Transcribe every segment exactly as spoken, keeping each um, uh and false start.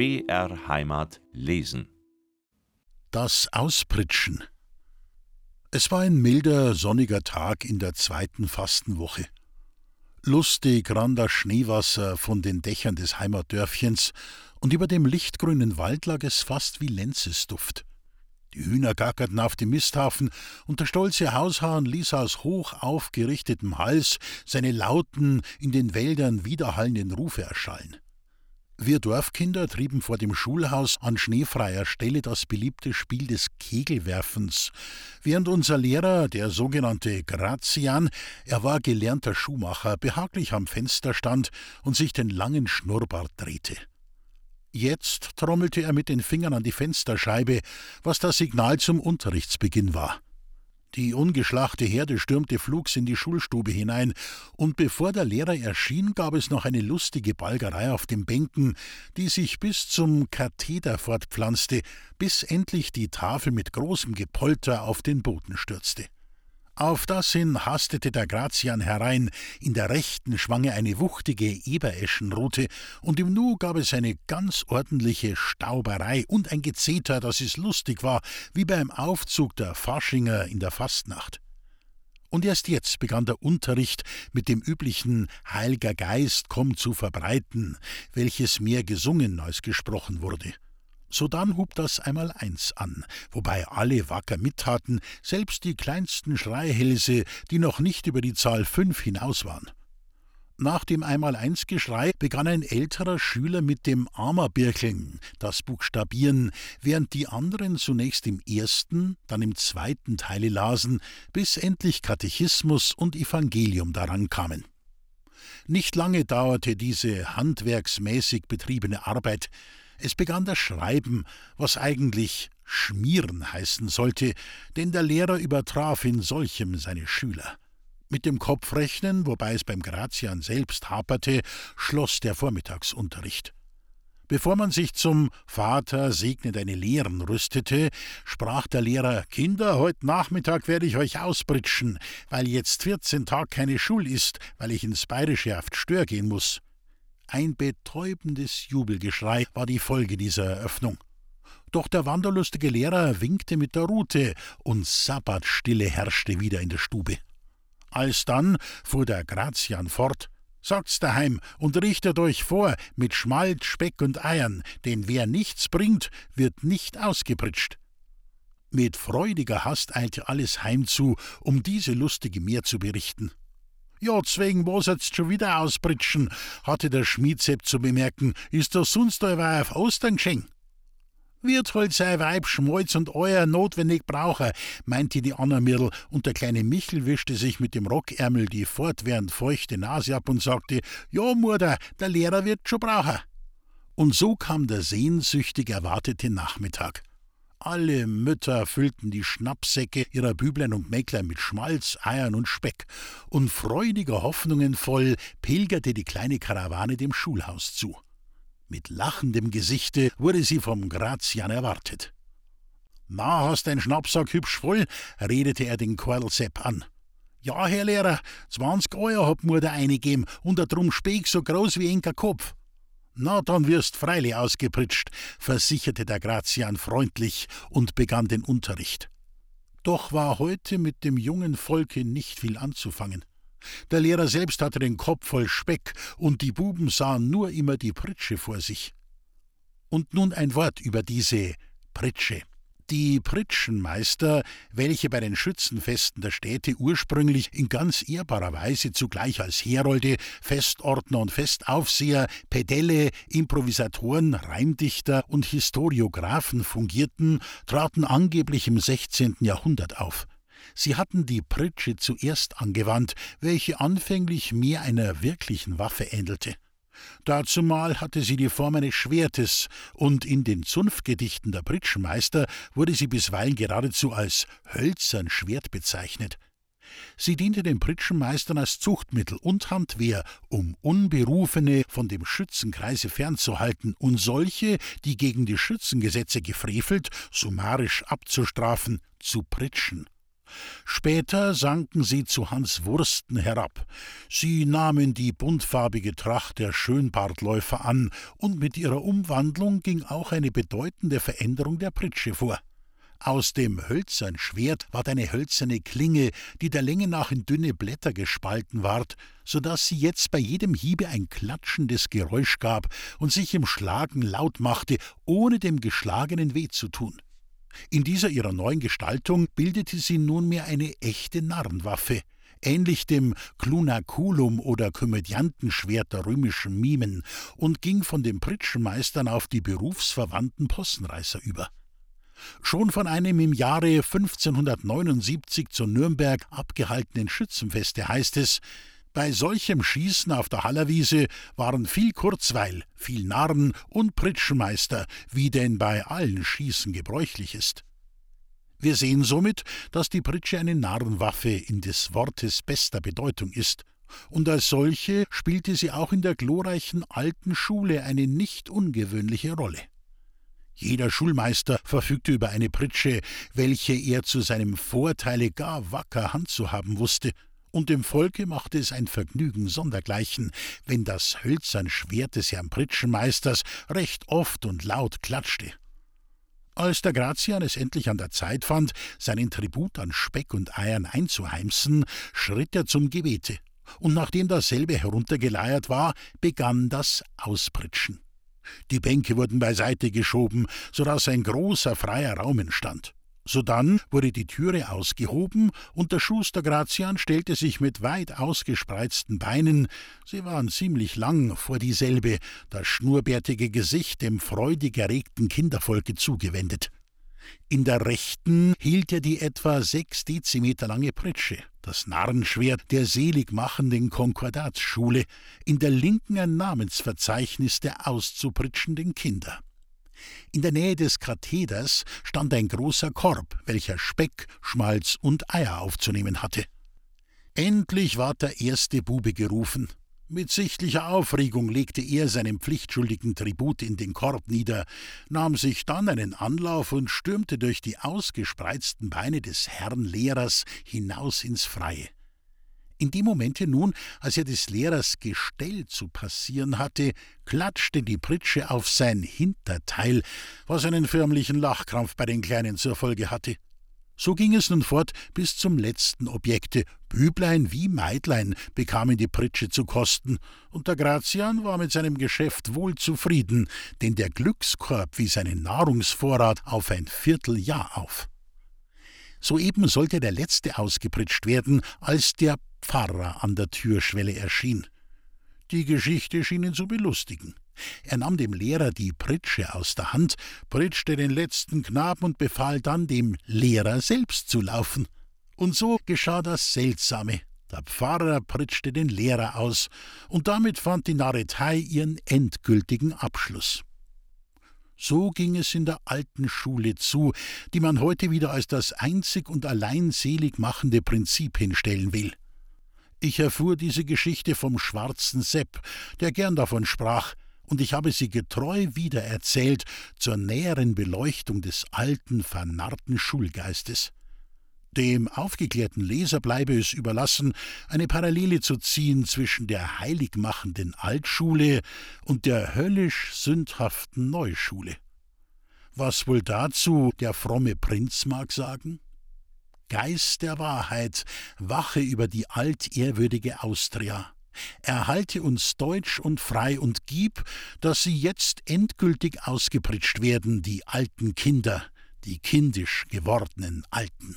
B R Heimat lesen. Das Auspritschen. Es war ein milder, sonniger Tag in der zweiten Fastenwoche. Lustig rann das Schneewasser von den Dächern des Heimatdörfchens, und über dem lichtgrünen Wald lag es fast wie Lenzesduft. Die Hühner gackerten auf dem Misthafen, und der stolze Haushahn ließ aus hoch aufgerichtetem Hals seine lauten, in den Wäldern widerhallenden Rufe erschallen. Wir Dorfkinder trieben vor dem Schulhaus an schneefreier Stelle das beliebte Spiel des Kegelwerfens, während unser Lehrer, der sogenannte Grazian, er war gelernter Schuhmacher, behaglich am Fenster stand und sich den langen Schnurrbart drehte. Jetzt trommelte er mit den Fingern an die Fensterscheibe, was das Signal zum Unterrichtsbeginn war. Die ungeschlachte Herde stürmte flugs in die Schulstube hinein, und bevor der Lehrer erschien, gab es noch eine lustige Balgerei auf den Bänken, die sich bis zum Katheder fortpflanzte, bis endlich die Tafel mit großem Gepolter auf den Boden stürzte. Auf das hin hastete der Grazian herein, in der rechten schwang er eine wuchtige Ebereschenrute, und im Nu gab es eine ganz ordentliche Stauberei und ein Gezeter, dass es lustig war, wie beim Aufzug der Faschinger in der Fastnacht. Und erst jetzt begann der Unterricht mit dem üblichen »Heilger Geist, komm zu verbreiten«, welches mehr gesungen als gesprochen wurde. Sodann hub das Einmaleins an, wobei alle wacker mittaten, selbst die kleinsten Schreihälse, die noch nicht über die Zahl fünf hinaus waren. Nach dem Einmaleins-Geschrei begann ein älterer Schüler mit dem Amabirkeln, das Buchstabieren, während die anderen zunächst im ersten, dann im zweiten Teile lasen, bis endlich Katechismus und Evangelium daran kamen. Nicht lange dauerte diese handwerksmäßig betriebene Arbeit. Es begann das Schreiben, was eigentlich Schmieren heißen sollte, denn der Lehrer übertraf in solchem seine Schüler. Mit dem Kopfrechnen, wobei es beim Grazian selbst haperte, schloss der Vormittagsunterricht. Bevor man sich zum Vater segne deine Lehren rüstete, sprach der Lehrer: »Kinder, heut Nachmittag werde ich euch auspritschen, weil jetzt vierzehn Tag keine Schul ist, weil ich ins Bayerische auf Stör gehen muß.« Ein betäubendes Jubelgeschrei war die Folge dieser Eröffnung. Doch der wanderlustige Lehrer winkte mit der Rute, und Sabbatstille herrschte wieder in der Stube. Alsdann fuhr der Grazian fort: »Sagt's daheim und richtet euch vor mit Schmalt, Speck und Eiern, denn wer nichts bringt, wird nicht ausgepritscht.« Mit freudiger Hast eilte alles heimzu, um diese lustige Mehr zu berichten. »Ja, zwegen was jetzt schon wieder auspritschen«, hatte der Schmiedsepp zu bemerken, »ist das sonst allweil auf Ostern geschehen?« »Wird halt sein Weib Schmalz und Eier notwendig brauchen«, meinte die Anna Mirl, und der kleine Michel wischte sich mit dem Rockärmel die fortwährend feuchte Nase ab und sagte: »Ja, Mutter, der Lehrer wird schon brauchen.« Und so kam der sehnsüchtig erwartete Nachmittag. Alle Mütter füllten die Schnappsäcke ihrer Büblein und Mäglein mit Schmalz, Eiern und Speck, und freudiger Hoffnungen voll pilgerte die kleine Karawane dem Schulhaus zu. Mit lachendem Gesichte wurde sie vom Grazian erwartet. »Na, hast dein Schnappsack hübsch voll?« redete er den Korlsepp an. »Ja, Herr Lehrer, zwanzig Eier hat mir der eingegeben und a drum Speck so groß wie enker Kopf.« »Na, dann wirst freilich ausgepritscht«, versicherte der Grazian freundlich und begann den Unterricht. Doch war heute mit dem jungen Volke nicht viel anzufangen. Der Lehrer selbst hatte den Kopf voll Speck, und die Buben sahen nur immer die Pritsche vor sich. Und nun ein Wort über diese Pritsche. Die Pritschenmeister, welche bei den Schützenfesten der Städte ursprünglich in ganz ehrbarer Weise zugleich als Herolde, Festordner und Festaufseher, Pedelle, Improvisatoren, Reimdichter und Historiographen fungierten, traten angeblich im sechzehnten Jahrhundert auf. Sie hatten die Pritsche zuerst angewandt, welche anfänglich mehr einer wirklichen Waffe ähnelte. Dazumal hatte sie die Form eines Schwertes, und in den Zunftgedichten der Pritschenmeister wurde sie bisweilen geradezu als hölzern Schwert bezeichnet. Sie diente den Pritschenmeistern als Zuchtmittel und Handwehr, um Unberufene von dem Schützenkreise fernzuhalten und solche, die gegen die Schützengesetze gefrevelt, summarisch abzustrafen, zu pritschen. Später sanken sie zu Hans Wursten herab. Sie nahmen die buntfarbige Tracht der Schönbartläufer an, und mit ihrer Umwandlung ging auch eine bedeutende Veränderung der Pritsche vor. Aus dem Hölzernschwert ward eine hölzerne Klinge, die der Länge nach in dünne Blätter gespalten ward, so daß sie jetzt bei jedem Hiebe ein klatschendes Geräusch gab und sich im Schlagen laut machte, ohne dem Geschlagenen weh zu tun. In dieser ihrer neuen Gestaltung bildete sie nunmehr eine echte Narrenwaffe, ähnlich dem Clunaculum oder Komödiantenschwert der römischen Mimen, und ging von den Pritschenmeistern auf die berufsverwandten Possenreißer über. Schon von einem im Jahre fünfzehnhundertneunundsiebzig zu Nürnberg abgehaltenen Schützenfeste heißt es: Bei solchem Schießen auf der Hallerwiese waren viel Kurzweil, viel Narren und Pritschenmeister, wie denn bei allen Schießen gebräuchlich ist. Wir sehen somit, dass die Pritsche eine Narrenwaffe in des Wortes bester Bedeutung ist, und als solche spielte sie auch in der glorreichen alten Schule eine nicht ungewöhnliche Rolle. Jeder Schulmeister verfügte über eine Pritsche, welche er zu seinem Vorteile gar wacker handzuhaben wusste, und dem Volke machte es ein Vergnügen sondergleichen, wenn das Hölzernschwert des Herrn Pritschenmeisters recht oft und laut klatschte. Als der Gratian es endlich an der Zeit fand, seinen Tribut an Speck und Eiern einzuheimsen, schritt er zum Gebete, und nachdem dasselbe heruntergeleiert war, begann das Auspritschen. Die Bänke wurden beiseite geschoben, so daß ein großer freier Raum entstand. Sodann wurde die Türe ausgehoben, und der Schuster Gratian stellte sich mit weit ausgespreizten Beinen, sie waren ziemlich lang, vor dieselbe, das schnurrbärtige Gesicht dem freudig erregten Kindervolke zugewendet. In der rechten hielt er die etwa sechs Dezimeter lange Pritsche, das Narrenschwert der seligmachenden Konkordatsschule, in der linken ein Namensverzeichnis der auszupritschenden Kinder. In der Nähe des Katheders stand ein großer Korb, welcher Speck, Schmalz und Eier aufzunehmen hatte. Endlich ward der erste Bube gerufen. Mit sichtlicher Aufregung legte er seinen pflichtschuldigen Tribut in den Korb nieder, nahm sich dann einen Anlauf und stürmte durch die ausgespreizten Beine des Herrn Lehrers hinaus ins Freie. In dem Momente nun, als er des Lehrers Gestell zu passieren hatte, klatschte die Pritsche auf sein Hinterteil, was einen förmlichen Lachkrampf bei den Kleinen zur Folge hatte. So ging es nun fort bis zum letzten Objekte. Büblein wie Meidlein bekamen die Pritsche zu kosten, und der Gratian war mit seinem Geschäft wohl zufrieden, denn der Glückskorb wies seinen Nahrungsvorrat auf ein Vierteljahr auf. Soeben sollte der letzte ausgepritscht werden, als der Pfarrer an der Türschwelle erschien. Die Geschichte schien ihn zu belustigen. Er nahm dem Lehrer die Pritsche aus der Hand, pritschte den letzten Knaben und befahl dann, dem Lehrer selbst zu laufen. Und so geschah das Seltsame. Der Pfarrer pritschte den Lehrer aus, und damit fand die Narretei ihren endgültigen Abschluss. So ging es in der alten Schule zu, die man heute wieder als das einzig und allein selig machende Prinzip hinstellen will. Ich erfuhr diese Geschichte vom schwarzen Sepp, der gern davon sprach, und ich habe sie getreu wiedererzählt zur näheren Beleuchtung des alten, vernarrten Schulgeistes. Dem aufgeklärten Leser bleibe es überlassen, eine Parallele zu ziehen zwischen der heiligmachenden Altschule und der höllisch sündhaften Neuschule. Was wohl dazu der fromme Prinz mag sagen? Geist der Wahrheit, wache über die altehrwürdige Austria. Erhalte uns deutsch und frei und gib, dass sie jetzt endgültig ausgepritscht werden, die alten Kinder, die kindisch gewordenen Alten.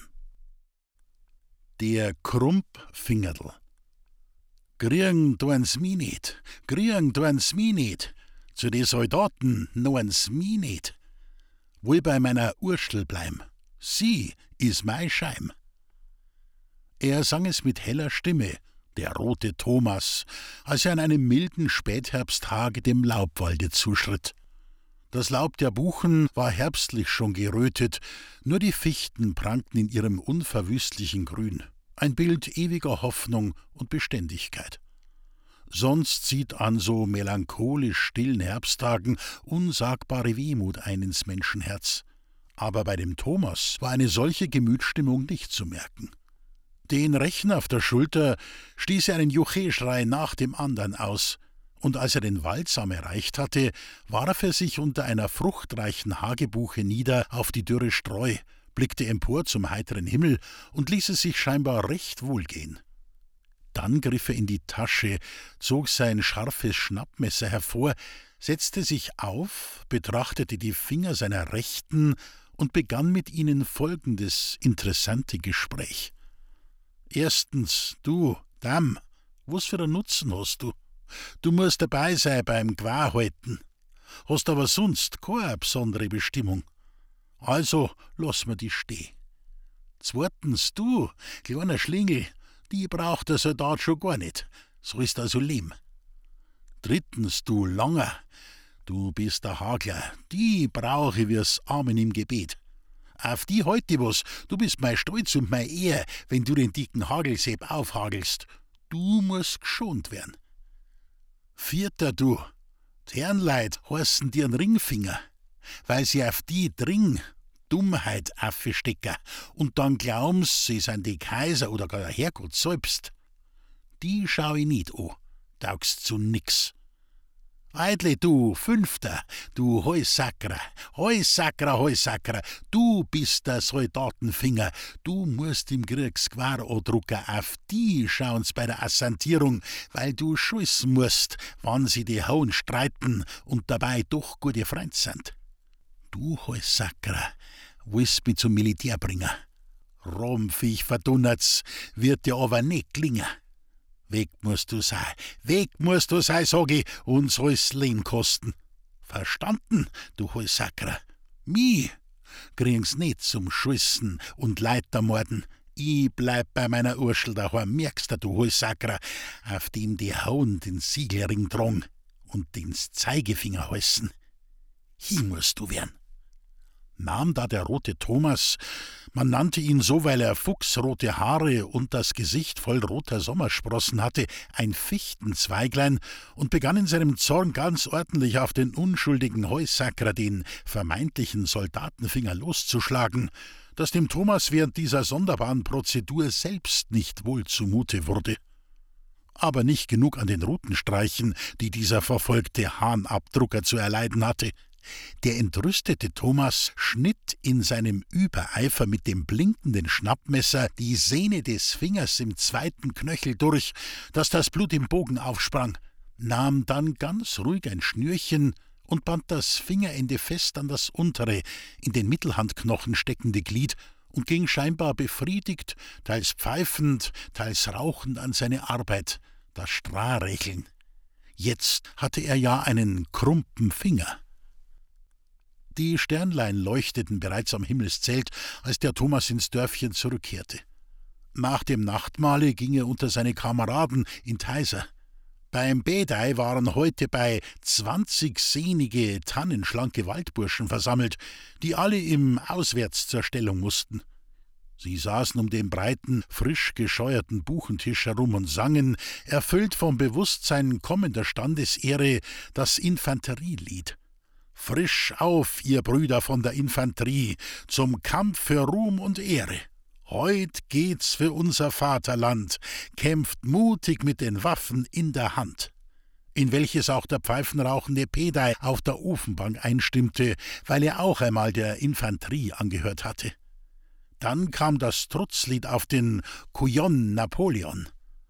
Der Krumpfingerl. Kriegen tuen's mi nit, kriegen tuen's mi nit, zu de Soldaten noen's mi nit. Wohl bei meiner Urstel bleim, sie is mei Scheim. Er sang es mit heller Stimme, der rote Thomas, als er an einem milden Spätherbsttage dem Laubwalde zuschritt. Das Laub der Buchen war herbstlich schon gerötet, nur die Fichten prangten in ihrem unverwüstlichen Grün, ein Bild ewiger Hoffnung und Beständigkeit. Sonst zieht an so melancholisch stillen Herbsttagen unsagbare Wehmut ein ins Menschenherz. Aber bei dem Thomas war eine solche Gemütsstimmung nicht zu merken. Den Rechen auf der Schulter stieß er einen Jucheschrei nach dem andern aus, und als er den Waldsaum erreicht hatte, warf er sich unter einer fruchtreichen Hagebuche nieder auf die dürre Streu, blickte empor zum heiteren Himmel und ließ es sich scheinbar recht wohl gehen. Dann griff er in die Tasche, zog sein scharfes Schnappmesser hervor, setzte sich auf, betrachtete die Finger seiner Rechten und begann mit ihnen folgendes interessante Gespräch. Erstens, du, Dam, was für einen Nutzen hast du? Du musst dabei sein beim Gewahrhalten, hast aber sonst keine besondere Bestimmung. Also lass mir die stehen. Zweitens, du, kleiner Schlingel, die braucht der Soldat schon gar nicht, sollst also leben. Drittens, du Langer, du bist der Hagler, die brauche ich wie's Amen im Gebet. Auf die halt ich was, du bist mein Stolz und mein Ehr, wenn du den dicken Hagelsäb aufhagelst. Du musst geschont werden. Vierter, du, die Herrenleut heißen dir einen Ringfinger, weil sie auf die Dring Dummheit aufstecken und dann glauben sie sind die Kaiser oder gar der Herrgott selbst. Die schau ich nicht an, taugst zu nix. Eidle, du, Fünfter, du Heussackrer, Heussackrer, Heussackrer, du bist der Soldatenfinger, du musst im Kriegsgewar andrucken, auf die schauen's bei der Assentierung, weil du schiessen musst, wann sie die Hauen streiten und dabei doch gute Freund sind. Du Heussackrer, willst mich zum Militär bringen. Romviech verdunnert's, wird dir aber nicht gelingen. Weg musst du sein, weg musst du sein, sag ich, und soll's Leben kosten. Verstanden, du Heussackrer? Mi kriegen's nicht zum Schiessen und Leitermorden. Ich bleib bei meiner Urschel daheim, merkst du, du Heussackrer, auf dem die Hauen den Siegelring drang und den's Zeigefinger heißen. Hi musst du werden. Nahm da der rote Thomas, man nannte ihn so, weil er fuchsrote Haare und das Gesicht voll roter Sommersprossen hatte, ein Fichtenzweiglein und begann in seinem Zorn ganz ordentlich auf den unschuldigen Heussackrer, den vermeintlichen Soldatenfinger, loszuschlagen, dass dem Thomas während dieser sonderbaren Prozedur selbst nicht wohl zumute wurde. Aber nicht genug an den Rutenstreichen, die dieser verfolgte Hahnabdrucker zu erleiden hatte. Der entrüstete Thomas schnitt in seinem Übereifer mit dem blinkenden Schnappmesser die Sehne des Fingers im zweiten Knöchel durch, daß das Blut im Bogen aufsprang, nahm dann ganz ruhig ein Schnürchen und band das Fingerende fest an das untere, in den Mittelhandknochen steckende Glied und ging scheinbar befriedigt, teils pfeifend, teils rauchend an seine Arbeit, das Strahrecheln. Jetzt hatte er ja einen krumpen Finger. Die Sternlein leuchteten bereits am Himmelszelt, als der Thomas ins Dörfchen zurückkehrte. Nach dem Nachtmahle ging er unter seine Kameraden in Theiser. Beim Bedei waren heute bei zwanzig sehnige, tannenschlanke Waldburschen versammelt, die alle im Auswärts zur Stellung mussten. Sie saßen um den breiten, frisch gescheuerten Buchentisch herum und sangen, erfüllt vom Bewusstsein kommender Standesehre, das Infanterielied. Frisch auf, ihr Brüder von der Infanterie, zum Kampf für Ruhm und Ehre. Heut geht's für unser Vaterland, kämpft mutig mit den Waffen in der Hand. In welches auch der pfeifenrauchende Pedei auf der Ofenbank einstimmte, weil er auch einmal der Infanterie angehört hatte. Dann kam das Trutzlied auf den Couillon Napoleon.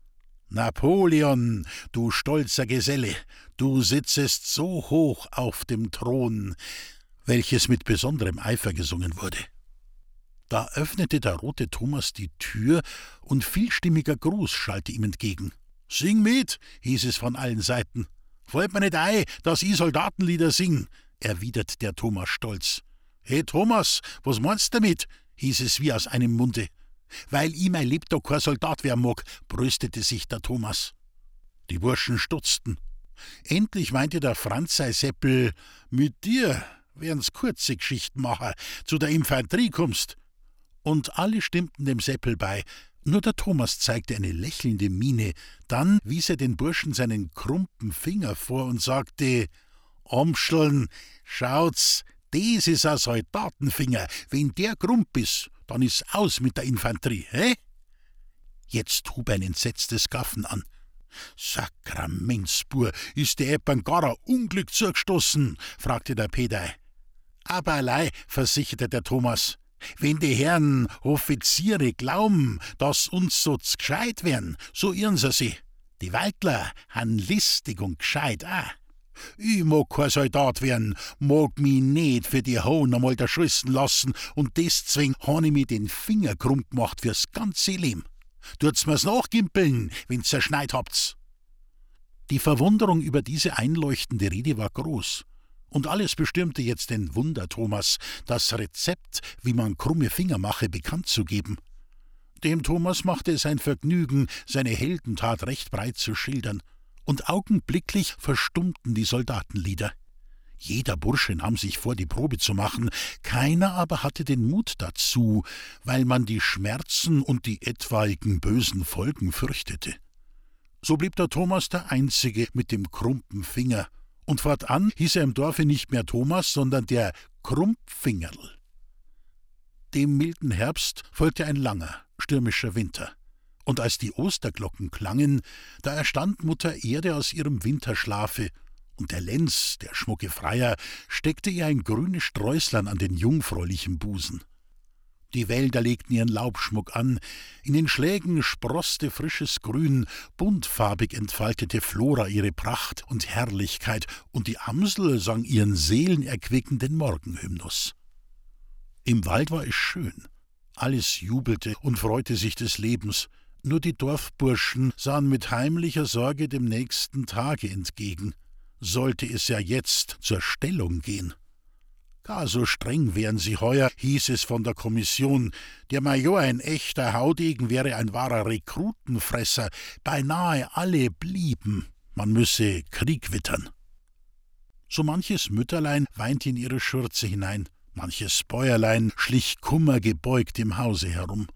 Napoleon, du stolzer Geselle, du sitzest so hoch auf dem Thron, welches mit besonderem Eifer gesungen wurde. Da öffnete der rote Thomas die Tür und vielstimmiger Gruß schallte ihm entgegen. »Sing mit«, hieß es von allen Seiten. »Fällt mir nicht ein, dass ich Soldatenlieder sing«, erwidert der Thomas stolz. »Hey Thomas, was meinst du damit?«, hieß es wie aus einem Munde. »Weil ich mein Lebtag kein Soldat werden mag«, brüstete sich der Thomas. Die Burschen stutzten. Endlich meinte der Franz sei Seppel, »Mit dir werden's kurze Geschichten machen, zu der Infanterie kommst.« Und alle stimmten dem Seppel bei, nur der Thomas zeigte eine lächelnde Miene, dann wies er den Burschen seinen krumpen Finger vor und sagte, »Amscheln, schaut's, das ist ein Soldatenfinger. Wenn der Grump ist, dann ist aus mit der Infanterie, hä? Jetzt hub ein entsetztes Gaffen an. Sakramentsbur, ist der Eppern gar ein Unglück zugestoßen? Fragte der Pedei. Aber allein, versicherte der Thomas, wenn die Herren Offiziere glauben, dass uns so gescheit werden, so irren sie sich. Die Waldler han listig und gescheit auch. Ich mag kein Soldat werden, mag mich nicht für die Hohn einmal da schüssen lassen und deswegen han ich mir den Finger krumm gemacht fürs ganze Leben. Tut's mir's nachgimpeln, wenn's zerschneit habt's. Die Verwunderung über diese einleuchtende Rede war groß. Und alles bestürmte jetzt den Wunder-Thomas, das Rezept, wie man krumme Finger mache, bekannt zu geben. Dem Thomas machte es ein Vergnügen, seine Heldentat recht breit zu schildern. Und augenblicklich verstummten die Soldatenlieder. Jeder Bursche nahm sich vor, die Probe zu machen, keiner aber hatte den Mut dazu, weil man die Schmerzen und die etwaigen bösen Folgen fürchtete. So blieb der Thomas der Einzige mit dem krumpen Finger, und fortan hieß er im Dorfe nicht mehr Thomas, sondern der Krumpfingerl. Dem milden Herbst folgte ein langer, stürmischer Winter. Und als die Osterglocken klangen, da erstand Mutter Erde aus ihrem Winterschlafe, und der Lenz, der schmucke Freier, steckte ihr ein grünes Sträußlein an den jungfräulichen Busen. Die Wälder legten ihren Laubschmuck an, in den Schlägen sproßte frisches Grün, buntfarbig entfaltete Flora ihre Pracht und Herrlichkeit, und die Amsel sang ihren seelenerquickenden Morgenhymnus. Im Wald war es schön, alles jubelte und freute sich des Lebens, nur die Dorfburschen sahen mit heimlicher Sorge dem nächsten Tage entgegen. Sollte es ja jetzt zur Stellung gehen. Gar so streng wären sie heuer, hieß es von der Kommission. Der Major, ein echter Haudegen, wäre ein wahrer Rekrutenfresser. Beinahe alle blieben. Man müsse Krieg wittern. So manches Mütterlein weinte in ihre Schürze hinein. Manches Bäuerlein schlich kummergebeugt im Hause herum.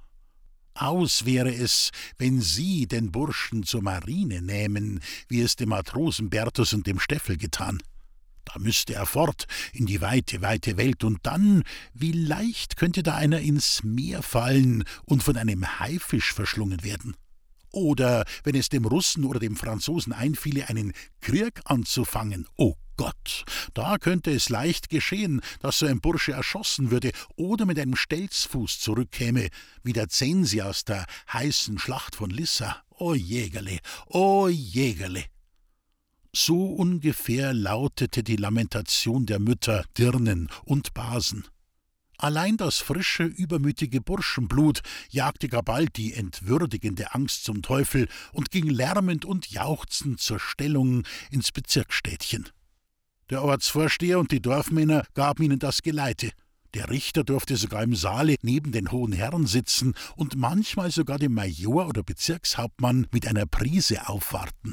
Aus wäre es, wenn sie den Burschen zur Marine nähmen, wie es dem Matrosen Bertus und dem Steffel getan. Da müsste er fort in die weite, weite Welt, und dann, wie leicht könnte da einer ins Meer fallen und von einem Haifisch verschlungen werden. Oder wenn es dem Russen oder dem Franzosen einfiele, einen Krieg anzufangen, oh Gott, da könnte es leicht geschehen, dass so ein Bursche erschossen würde oder mit einem Stelzfuß zurückkäme, wie der Zensi aus der heißen Schlacht von Lissa. O Jägerle, o Jägerle! So ungefähr lautete die Lamentation der Mütter, Dirnen und Basen. Allein das frische, übermütige Burschenblut jagte gar bald die entwürdigende Angst zum Teufel und ging lärmend und jauchzend zur Stellung ins Bezirksstädtchen. Der Ortsvorsteher und die Dorfmänner gaben ihnen das Geleite. Der Richter durfte sogar im Saale neben den hohen Herren sitzen und manchmal sogar dem Major oder Bezirkshauptmann mit einer Prise aufwarten.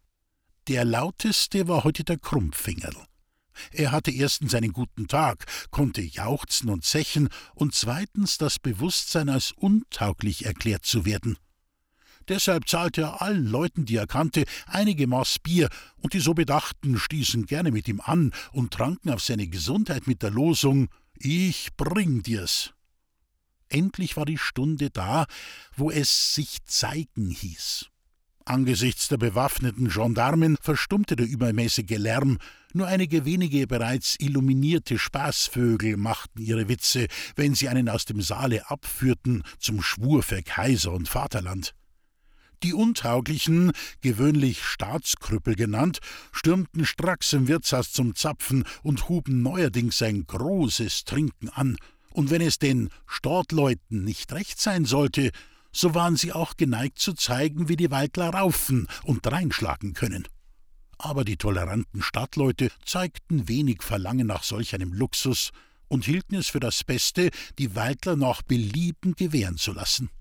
Der lauteste war heute der Krumpfingerl. Er hatte erstens einen guten Tag, konnte jauchzen und zechen und zweitens das Bewusstsein, als untauglich erklärt zu werden. Deshalb zahlte er allen Leuten, die er kannte, einige Maß Bier, und die so Bedachten stießen gerne mit ihm an und tranken auf seine Gesundheit mit der Losung »Ich bring dir's«. Endlich war die Stunde da, wo es sich zeigen hieß. Angesichts der bewaffneten Gendarmen verstummte der übermäßige Lärm, nur einige wenige bereits illuminierte Spaßvögel machten ihre Witze, wenn sie einen aus dem Saale abführten zum Schwur für Kaiser und Vaterland. Die Untauglichen, gewöhnlich Staatskrüppel genannt, stürmten stracks im Wirtshaus zum Zapfen und huben neuerdings ein großes Trinken an, und wenn es den Stadtleuten nicht recht sein sollte, so waren sie auch geneigt zu zeigen, wie die Waldler raufen und dreinschlagen können. Aber die toleranten Stadtleute zeigten wenig Verlangen nach solch einem Luxus und hielten es für das Beste, die Waldler nach Belieben gewähren zu lassen.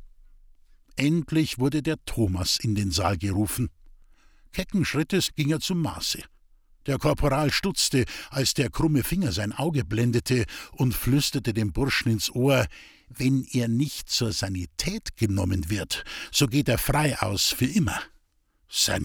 Endlich wurde der Thomas in den Saal gerufen. Kecken Schrittes ging er zum Maße. Der Korporal stutzte, als der krumme Finger sein Auge blendete, und flüsterte dem Burschen ins Ohr: »Wenn er nicht zur Sanität genommen wird, so geht er frei aus für immer.«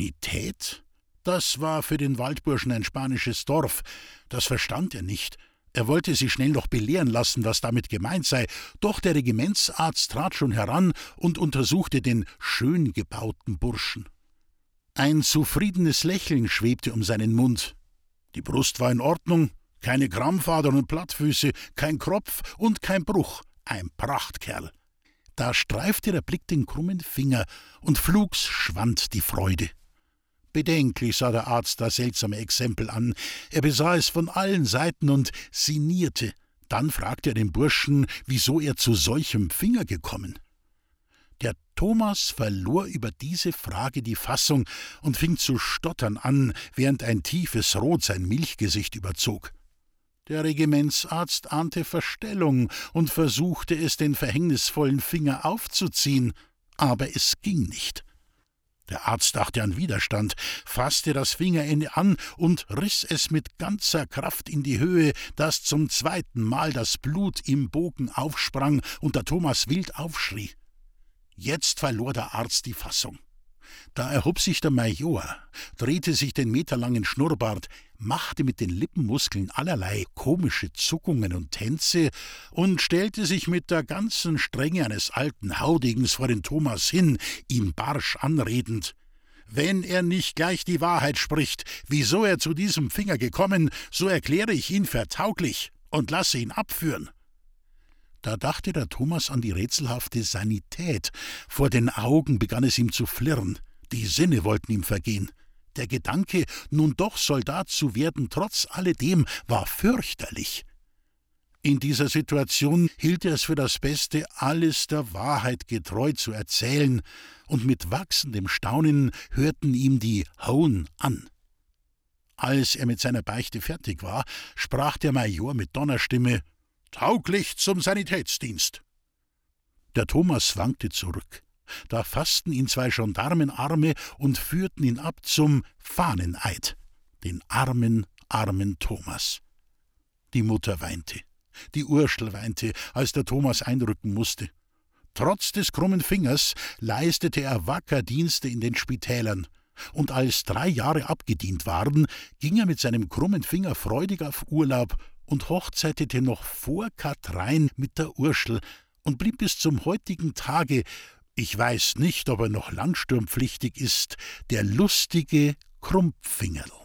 Sanität? Das war für den Waldburschen ein spanisches Dorf. Das verstand er nicht. Er wollte sich schnell noch belehren lassen, was damit gemeint sei, doch der Regimentsarzt trat schon heran und untersuchte den schön gebauten Burschen. Ein zufriedenes Lächeln schwebte um seinen Mund. Die Brust war in Ordnung, keine Krampfadern und Plattfüße, kein Kropf und kein Bruch, ein Prachtkerl. Da streifte der Blick den krummen Finger, und flugs schwand die Freude. Bedenklich sah der Arzt das seltsame Exempel an. Er besah es von allen Seiten und sinnierte. Dann fragte er den Burschen, wieso er zu solchem Finger gekommen. Der Thomas verlor über diese Frage die Fassung und fing zu stottern an, während ein tiefes Rot sein Milchgesicht überzog. Der Regimentsarzt ahnte Verstellung und versuchte es, den verhängnisvollen Finger aufzuziehen, aber es ging nicht. Der Arzt dachte an Widerstand, fasste das Fingerende an und riß es mit ganzer Kraft in die Höhe, dass zum zweiten Mal das Blut im Bogen aufsprang und der Thomas wild aufschrie. Jetzt verlor der Arzt die Fassung. Da erhob sich der Major, drehte sich den meterlangen Schnurrbart, machte mit den Lippenmuskeln allerlei komische Zuckungen und Tänze und stellte sich mit der ganzen Strenge eines alten Haudegens vor den Thomas hin, ihn barsch anredend. Wenn er nicht gleich die Wahrheit spricht, wieso er zu diesem Finger gekommen, so erkläre ich ihn für tauglich und lasse ihn abführen. Da dachte der Thomas an die rätselhafte Sanität. Vor den Augen begann es ihm zu flirren. Die Sinne wollten ihm vergehen. Der Gedanke, nun doch Soldat zu werden, trotz alledem, war fürchterlich. In dieser Situation hielt er es für das Beste, alles der Wahrheit getreu zu erzählen, und mit wachsendem Staunen hörten ihm die Hauen an. Als er mit seiner Beichte fertig war, sprach der Major mit Donnerstimme: »Tauglich zum Sanitätsdienst!« Der Thomas wankte zurück. Da fassten ihn zwei Gendarmenarme und führten ihn ab zum Fahneneid. Den armen, armen Thomas. Die Mutter weinte. Die Urschel weinte, als der Thomas einrücken musste. Trotz des krummen Fingers leistete er wacker Dienste in den Spitälern. Und als drei Jahre abgedient waren, ging er mit seinem krummen Finger freudig auf Urlaub und hochzeitete noch vor Katrein mit der Urschel und blieb bis zum heutigen Tage, ich weiß nicht, ob er noch landsturmpflichtig ist, der lustige Krumpfingerl.